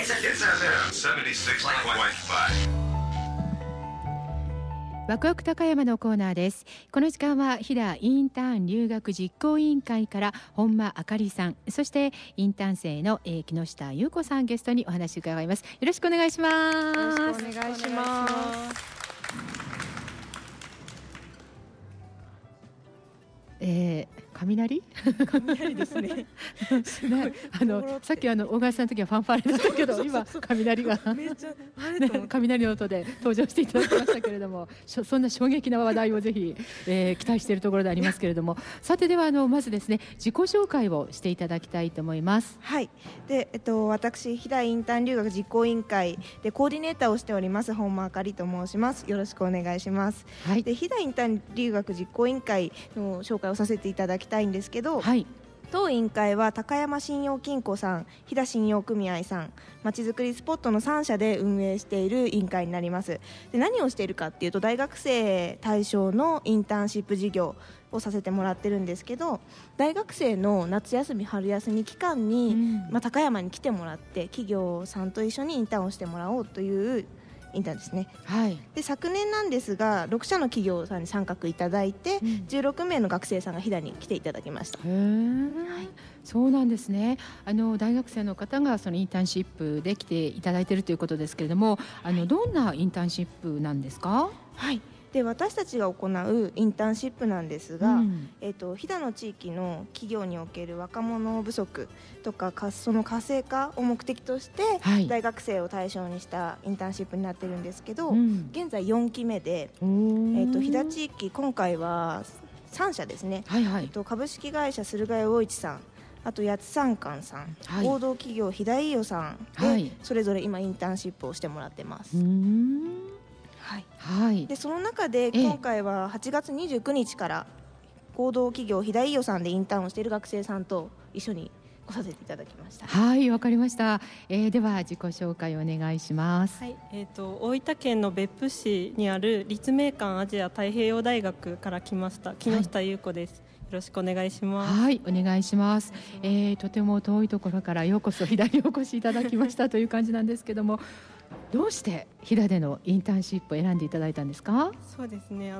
76.5。 ワクワク高山のコーナーです。この時間は飛騨インターン留学実行委員会から本間あかりさん、そしてインターン生の木下優子さんゲストにお話を伺います。よろしくお願いします。 よろしくお願いします。 雷ですね。 さっき小川さんの時はファンファーレだったけど今雷がめっちゃ雷の音で登場していただきましたけれどもそんな衝撃な話題をぜひ、期待しているところでありますけれども、さてではまずですね自己紹介をしていただきたいと思います。 はい。で、私飛騨インターン留学実行委員会でコーディネーターをしております本間あかりと申します。よろしくお願いします。 はい。 で、飛騨インターン留学実行委員会の紹介をさせていただきたいんですけど、 はい。 当委員会は高山信用金庫さん、飛騨信用組合さん、まちづくりスポットの3社で運営している委員会になります。で、何をしているかっていうと、大学生対象のインターンシップ事業をさせてもらってるんですけど、大学生の夏休み春休み期間に、高山に来てもらって企業さんと一緒にインターンをしてもらおうというインターンですね。 はい。 で、昨年なんですが6社の企業さんに参画いただいて、16名の学生さんが飛騨に来ていただきました。 へー、はい、そうなんですね。大学生の方がそのインターンシップで来ていただいているということですけれども、どんなインターンシップなんですか？ はい。で、私たちが行うインターンシップなんですが、飛騨の地域の企業における若者不足とかその活性化を目的として、大学生を対象にしたインターンシップになってるんですけど、現在4期目で、飛騨地域今回は3社ですね。 はいはい。 株式会社駿河屋魚市さん、あと八津三館さん、合同企業飛騨飯尾さんで、それぞれ今インターンシップをしてもらってます。はい。で、その中で今回は8月29日から合同企業飛騨飯尾さんでインターンをしている学生さんと一緒に来させていただきました。 はい、わかりました。では自己紹介お願いします。 はい。大分県の別府市にある立命館アジア太平洋大学から来ました木下優子です。よろしくお願いします。 はい、お願いします。とても遠いところからようこそ飛騨にお越しいただきましたという感じなんですけども、どうして飛騨でのインターンシップを選んでいただいたんですか？ そうですね、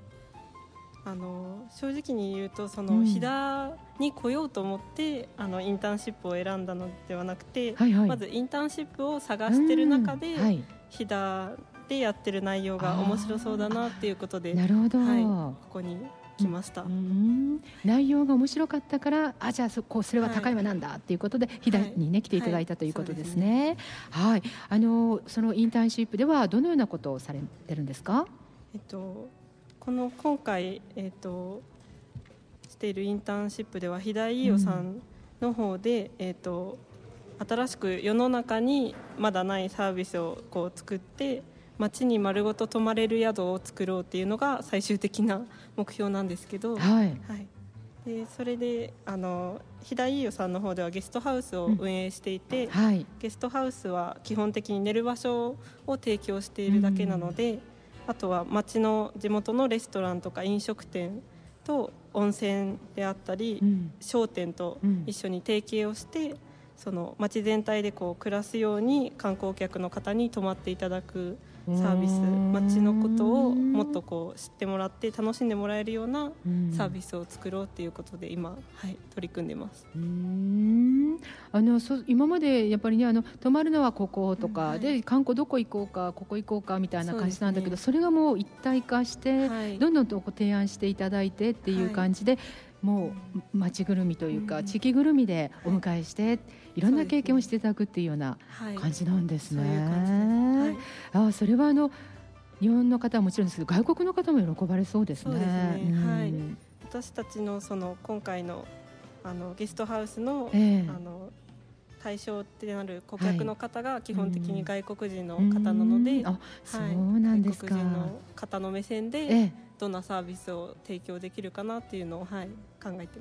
正直に言うと飛騨に来ようと思ってインターンシップを選んだのではなくて、まずインターンシップを探している中で、飛騨でやってる内容が面白そうだなっていうことで、 なるほど、 ここに来ました。 内容が面白かったから、じゃあそれは高山なんだっていうことで飛騨にね、来ていただいたということですね。はい。そのインターンシップではどのようなことをされてるんですか？ 今回、しているインターンシップでは飛騨飯尾さんの方で、新しく世の中にまだないサービスを作って町に丸ごと泊まれる宿を作ろうっていうのが最終的な目標なんですけど、でそれで飛騨飯尾さんの方ではゲストハウスを運営していて、ゲストハウスは基本的に寝る場所を提供しているだけなので、あとは町の地元のレストランとか飲食店と温泉であったり、商店と一緒に提携をして、その町全体で暮らすように観光客の方に泊まっていただくサービス、町のことをもっと知ってもらって楽しんでもらえるようなサービスを作ろうということで今、取り組んでます。 今までやっぱりね、泊まるのはこことか、で観光どこ行こうかここ行こうかみたいな感じなんだけど、それがもう一体化して、どんどんと提案していただいてっていう感じで、もう町ぐるみというか、地域ぐるみでお迎えして、いろんな経験をしていただくっていうような感じなんですね。それは日本の方はもちろんですけど、外国の方も喜ばれそうですね。 そうですね、私たちの今回のゲストハウスの、対象ってなる顧客の方が基本的に外国人の方なので、 そうなんですか。 外国人の方の目線でどんなサービスを提供できるかなっていうのを、考えてます。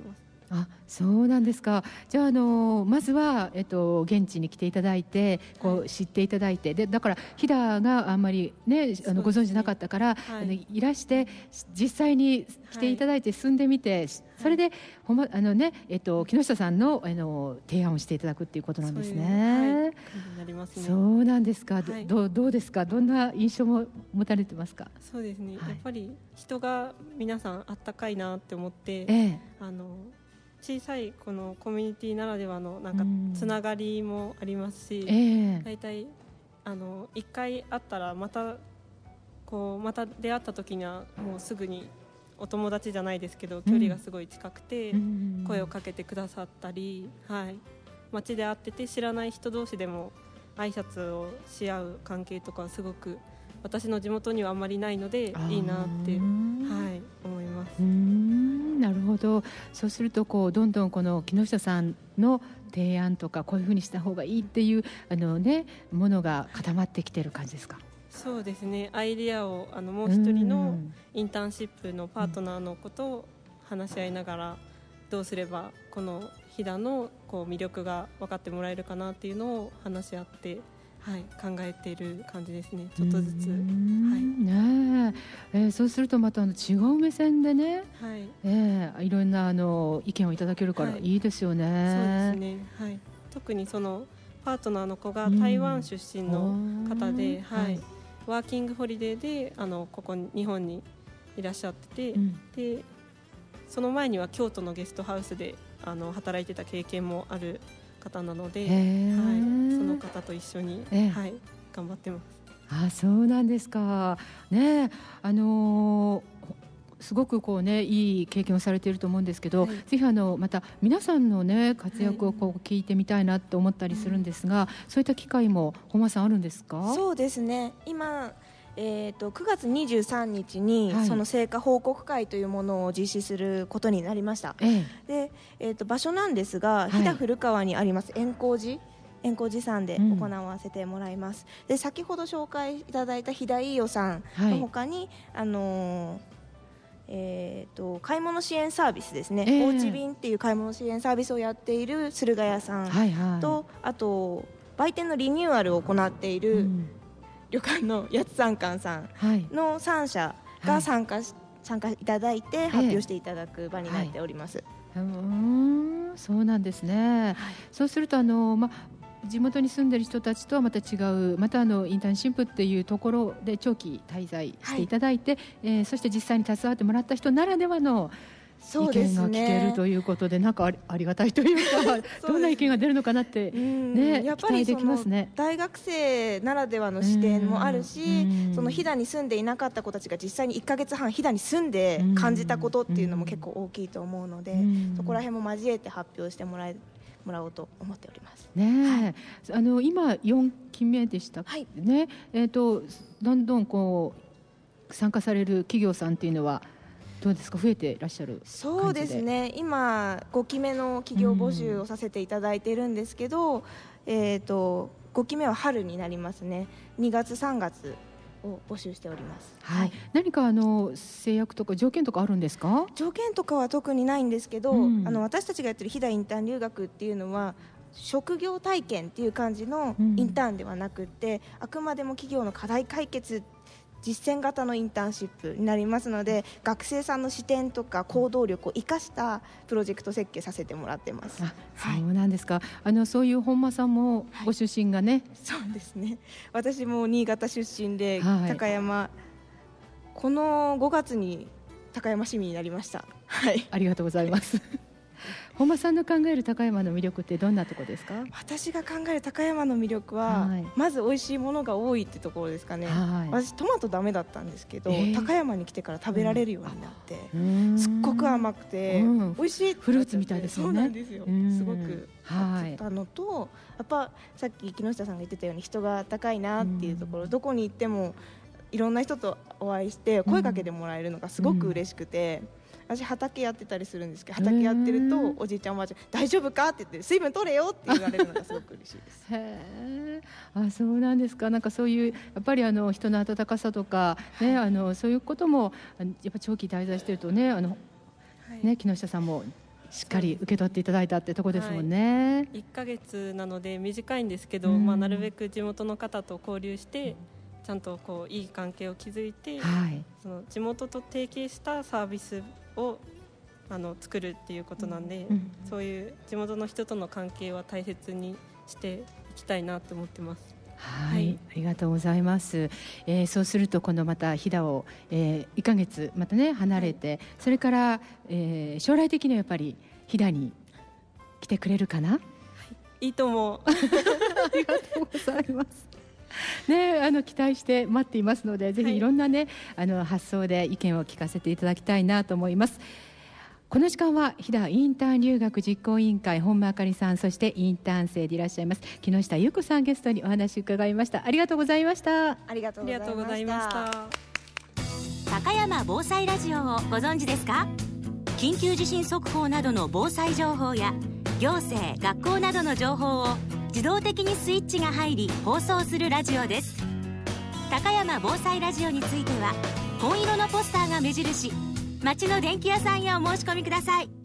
あ、そうなんですか。じゃあ、まずは、現地に来ていただいてこう知っていただいて、でだから飛騨があんまり、ね、ご存知なかったから、いらして実際に来ていただいて住んでみて、それで木下さんの、提案をしていただくっていうことなんですね。そうなんですか。どうですか。どんな印象も持たれてますか。 そうですね、やっぱり人が皆さんあったかいなって思って、小さいこのコミュニティならではのなんかつながりもありますし、だいたい一回会ったらまた出会った時にはもうすぐにお友達じゃないですけど距離がすごい近くて声をかけてくださったり、街で会ってて知らない人同士でも挨拶をし合う関係とかはすごく私の地元にはあんまりないのでいいなって思います。 なるほど。そうするとどんどんこの木下さんの提案とかこういうふうにした方がいいっていうものが固まってきてる感じですか。 そうですね、アイデアをもう一人のインターンシップのパートナーのことを話し合いながらどうすればこの飛騨の魅力が分かってもらえるかなっていうのを話し合って考えている感じですね。ちょっとずつ、 そうするとまた違う目線でね、いろんな意見をいただけるからいいですよね。 そうですね、特にそのパートナーの子が台湾出身の方で、ワーキングホリデーでここ日本にいらっしゃってて、でその前には京都のゲストハウスで働いてた経験もある方なので、その方と一緒に、頑張ってます。 そうなんですか。ね、すごくいい経験をされていると思うんですけど、ぜひまた皆さんのね活躍を聞いてみたいなと思ったりするんですが、そういった機会も本間さんあるんですか。 そうですね、今9月23日にその成果報告会というものを実施することになりました。で、場所なんですが飛騨古川にあります円光寺山で行わせてもらいます。で、先ほど紹介いただいた飛騨飯尾さんの他に、買い物支援サービスですね、おうち便っていう買い物支援サービスをやっている駿河屋さんと、あと売店のリニューアルを行っている旅館の八つ三館さんの3社が参加いただいて発表していただく場になっております。 そうなんですね。そうすると地元に住んでいる人たちとはまた違う、またインターンシップっていうところで長期滞在していただいて、そして実際に携わってもらった人ならではの意見が聞けるということで、なんかありがたいというかどんな意見が出るのかなってやっぱり期待できますね。 大学生ならではの視点もあるし、その飛騨に住んでいなかった子たちが実際に1ヶ月半飛騨に住んで感じたことっていうのも結構大きいと思うので、そこら辺も交えて発表してもらおうと思っておりますね。 今4期目でしたね。どんどん参加される企業さんっていうのはどうですか、増えていらっしゃる感じで。 そうですね、今5期目の企業募集をさせていただいているんですけど、5期目は春になりますね。2月3月を募集しております。 何か制約とか条件とかあるんですか。 条件とかは特にないんですけど、私たちがやってる飛騨インターン留学っていうのは職業体験っていう感じのインターンではなくて、あくまでも企業の課題解決実践型のインターンシップになりますので、学生さんの視点とか行動力を生かしたプロジェクト設計させてもらってます。 そうなんですか。そういう本間さんもご出身がね。 そうですね、私も新潟出身で、高山この5月に高山市民になりました。 ありがとうございます本間さんの考える高山の魅力ってどんなところですか。 私が考える高山の魅力は、まず美味しいものが多いってところですかね。私トマトダメだったんですけど、高山に来てから食べられるようになって、すっごく甘くて美味しい、 フルーツみたいですよね。 そうなんですよ、すごく買ったのと、やっぱさっき木下さんが言ってたように人が高いなっていうところ、どこに行ってもいろんな人とお会いして声かけてもらえるのがすごく嬉しくて、私畑やってたりするんですけど、畑やってるとおじいちゃんおばあちゃん大丈夫かって言って水分取れよって言われるのがすごく嬉しいですそうなんですか。なんかそういうやっぱり人の温かさとか、そういうこともやっぱ長期滞在してるとね、木下さんもしっかり受け取っていただいたってとこですもんね。 1ヶ月なので短いんですけど、なるべく地元の方と交流してちゃんとこういい関係を築いて、その地元と提携したサービスを作るっていうことなんで、そういう地元の人との関係は大切にしていきたいなと思ってます。 はい、ありがとうございます。そうすると今度また飛騨を、1ヶ月またね離れて、それから、将来的にはやっぱり飛騨に来てくれるかな。 いいと思う。 ありがとうございます。ね、期待して待っていますので、ぜひいろんなね、発想で意見を聞かせていただきたいなと思います。この時間は飛騨インターン留学実行委員会本間あかりさん、そしてインターン生でいらっしゃいます木下優子さんゲストにお話を伺いました。ありがとうございました。 ありがとうございました。 高山防災ラジオをご存知ですか？緊急地震速報などの防災情報や行政・学校などの情報を自動的にスイッチが入り放送するラジオです。高山防災ラジオについては紺色のポスターが目印、町の電気屋さんへお申し込みください。